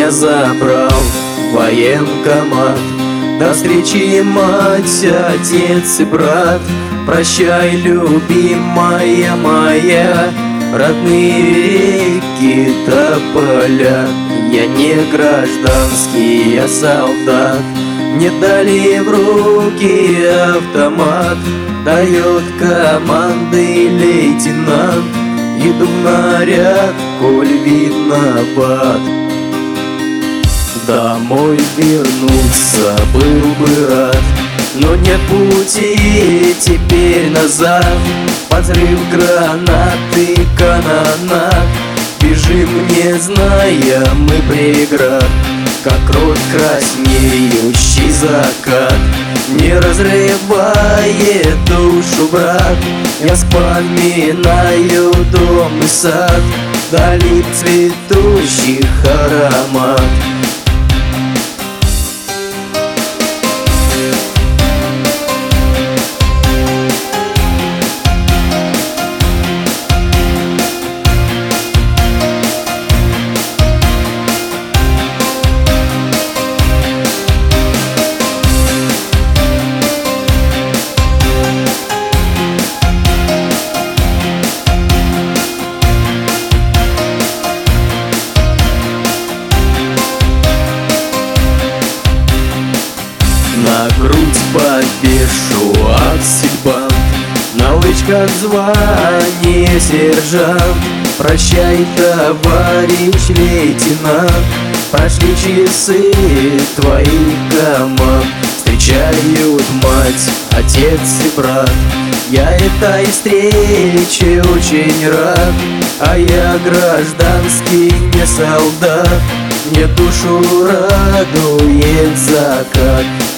меня забрал военкомат. До встречи, мать, отец и брат. Прощай, любимая моя, родные реки, тополя. Я не гражданский, я солдат. Мне дали в руки автомат, дает команды лейтенант. Иду в наряд, коль виноват. Домой вернуться был бы рад, но нет пути теперь назад. Взрыв гранаты, канонад. Бежим, не зная мы преград, как рот краснеющий закат. Не разрывает душу, брат. Я вспоминаю дом и сад, вдали цветущих аромат. На грудь повешу аксельбант, на лычках звание сержант. Прощай, товарищ лейтенант, прошли часы твоих команд. Встречают мать, отец и брат. Я этой встрече очень рад, а я гражданский, не солдат. Мне душу радует закат.